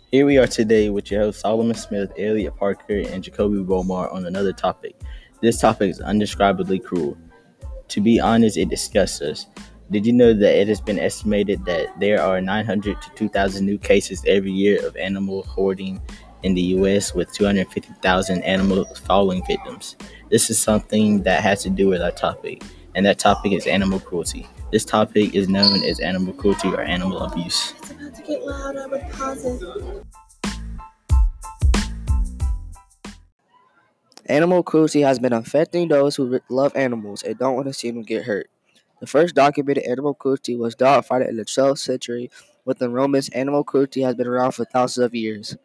Here we are today with your hosts Solomon Smith, Elliot Parker, and Jacoby Bomar on another topic. This topic is undescribably cruel. To be honest, it disgusts us. Did you know that it has been estimated that there are 900 to 2,000 new cases every year of animal hoarding in the U.S., with 250,000 animals falling victims? This is something that has to do with our topic, and that topic is animal cruelty. This topic is known as animal cruelty or animal abuse. It's about to get loud. I would pause it. Animal cruelty has been affecting those who love animals and don't want to see them get hurt. The first documented animal cruelty was dogfighting in the 12th century. With the Romans, animal cruelty has been around for thousands of years.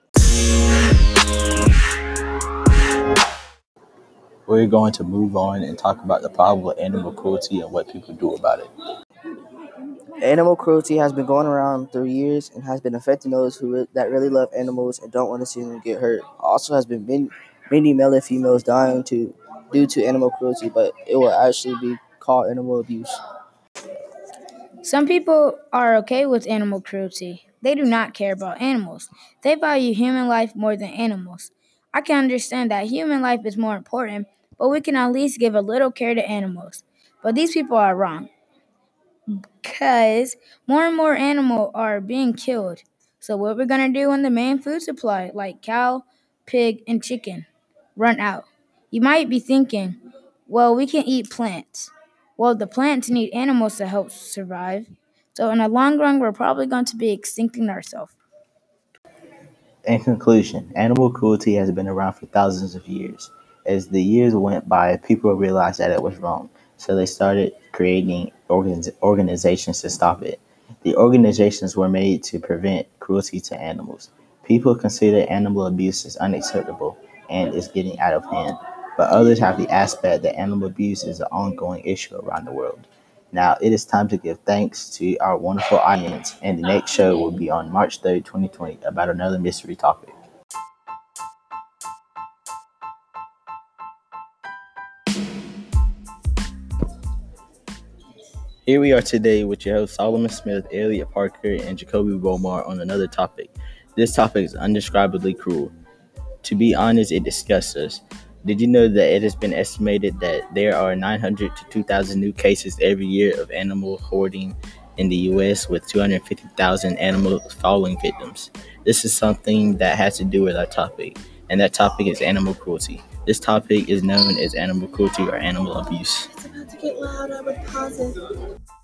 We're going to move on and talk about the problem of animal cruelty and what people do about it. Animal cruelty has been going around through years and has been affecting those that really love animals and don't want to see them get hurt. Also, has been many male and females dying due to animal cruelty, but it will actually be called animal abuse. Some people are okay with animal cruelty. They do not care about animals. They value human life more than animals. I can understand that human life is more important, but we can at least give a little care to animals. But these people are wrong, because more and more animals are being killed. So what we're going to do when the main food supply, like cow, pig, and chicken, run out? You might be thinking, well, we can eat plants. Well, the plants need animals to help survive. So in the long run, we're probably going to be extincting ourselves. In conclusion, animal cruelty has been around for thousands of years. As the years went by, people realized that it was wrong, so they started creating organizations to stop it. The organizations were made to prevent cruelty to animals. People consider animal abuse as unacceptable and is getting out of hand, but others have the aspect that animal abuse is an ongoing issue around the world. Now it is time to give thanks to our wonderful audience, and the next show will be on March 3rd, 2020, about another mystery topic. Here we are today with your hosts Solomon Smith, Elliot Parker, and Jacoby Bomar on another topic. This topic is undescribably cruel. To be honest, it disgusts us. Did you know that it has been estimated that there are 900 to 2,000 new cases every year of animal hoarding in the U.S., with 250,000 animals falling victims? This is something that has to do with our topic, and that topic is animal cruelty. This topic is known as animal cruelty or animal abuse. It's about to get loud. I would pause it.